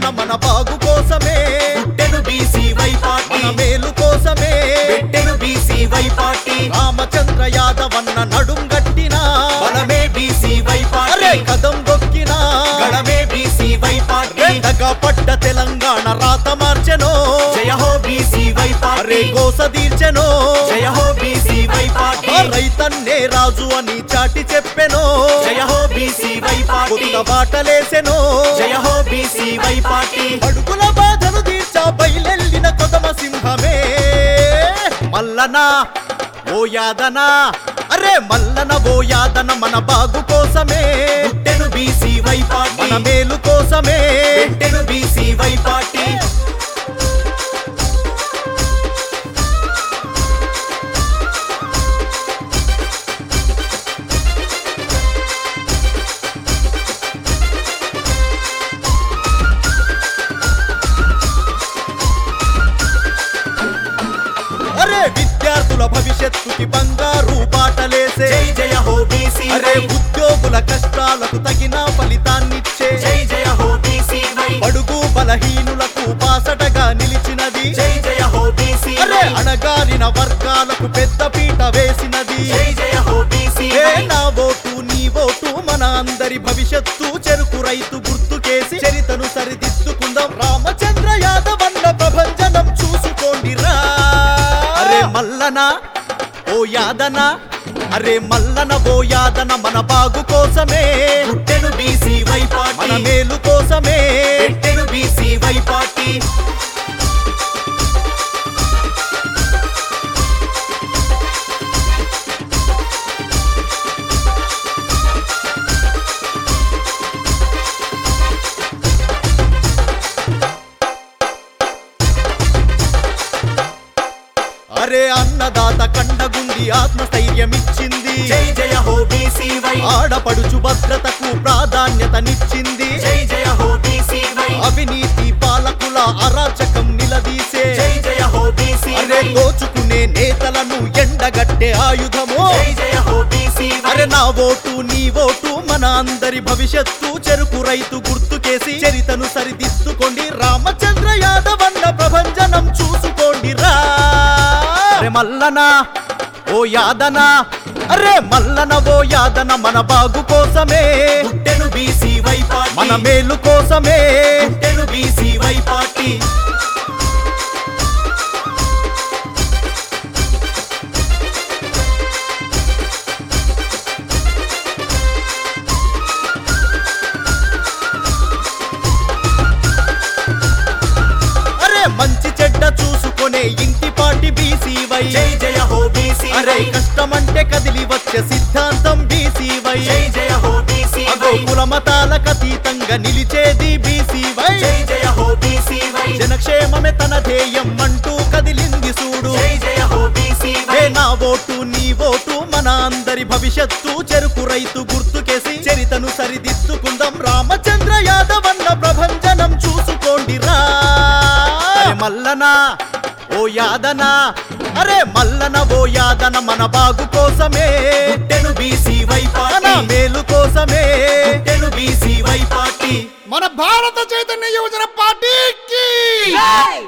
మన బాగు కోసమే పుట్టెను బీసీవై పార్టీ మన మేలు కోసమే పెట్టెను బీసీవై పార్టీ రామచంద్ర యాదవన్న నడుం గట్టిన బలమే బీసీవై అరే పార్టీ కదం దొక్కిన గడమే బీసీవై పార్టీ రెండగా పడ్డ తెలంగాణ రాత మార్చెనో జయ హో బీసీవై అరే పార్టీ గోస తీర్చెనో జయ హో బీసీవై పార్టీ రైతన్నే రాజు అని చాటి చెప్పెనో జయ హో బీసీవై పార్టీ కొత్త బాటలేసెనో జయ హో బీసీవై పార్టీ అడుగుల బాధను తీర్చా బయలెల్లిన కొదమ సింహమే మల్లన ఓ యాదన అరే మల్లన ఓ యాదన మన బాగు కోసమే పుట్టెను బీసీవై పార్టీ మన మేలు కోసమే పెట్టెను బీసీవై పార్టీ అరే విద్యార్థుల భవిష్యత్తుకి బంగారు బాటలేసే జై జయ హో అరే బీసీవై ఉద్యోగుల కష్టాలకు తగిన ఫలితాన్నిచ్చే జై జయ హో బీసీవై బడుగు బలహీనులకు బాసటగా నిలిచినది జై జయ హో అరే బీసీవై అణగారిన వర్గాలకు పెద్ద పీట వేసినది జై జయ హో ఏ బీసీవై నా ఓటు నీ ఓటు మన అందరి భవిష్యత్తు చెరుకు రైతు గుర్తుకేసి చరితను సరిదిద్దుకుందాం రామచంద్ర యాదవన్న ప్రభంజనం చూసుకోండిరా అరే మల్లన ఓ యాదన అరే మల్లన ఓ యాదన మన బాగు కోసమే పుట్టెను బీసీవై మన పార్టీ మేలు కోసమే పెట్టెను బీసీవై పార్టీ అరే అన్నదాత కండగుండి ఆత్మస్థైర్యమిచ్చింది జై జయ హో బీసీవై ఆడపడుచు భద్రతకు ప్రాధాన్యతనిచ్చింది జై జయ హో బీసీవై అవినీతి పాలకుల అరాచకం నిలదీసే జై జయ హో అరే బీసీవై దోచుకునే నేతలను ఎండగట్టే ఆయుధము జై జయ హో బీసీవై అరే నా ఓటు నీ ఓటు మన అందరి భవిష్యత్తు చెరుకు రైతు గుర్తుకేసి చరితను సరిదిద్దుకోండి రామచంద్ర యాదవన్న ప్రభంజనం చూసుకోండి రా అరే మల్లన ఓ యాదన అరే మల్లన ఓ యాదన మన బాగు కోసమే పుట్టెను బీసీవై పార్టీ మన మేలు కోసమే పుట్టెను బీసీవై పార్టీ అరే మంచి చెడ్డ చూసుకునే ఇంటి పాటి బీసీవై జై జయ హో అరే బీసీవై కష్టమంటే కదిలి వచ్చే సిద్ధాంతం బీసీవై జై జయ హో అగో బీసీవై కుల మతాలకు అతీతంగా నిలిచేది బీసీవై జై జయ హో బీసీవై జనక్షేమమే తన ధ్యేయం అంటూ కదిలింది చూడు జై జయ హో ఏ బీసీవై నా ఓటు నీ ఓటు మన అందరి భవిష్యత్తు చెరుకు రైతు గుర్తుకేసి చరితను సరిదిద్దుకుందాం రామచంద్ర యాదవన్న ప్రభంజనం చూసుకోండి రా అరే మల్లన ఓ యాదన అరే మల్లన ఓ యాదన మన బాగు కోసమే పుట్టెను బీసీవై మన పార్టీ మేలు కోసమే పుట్టెను బీసీవై పార్టీ మన భారత చైతన్య యువజన పార్టీకి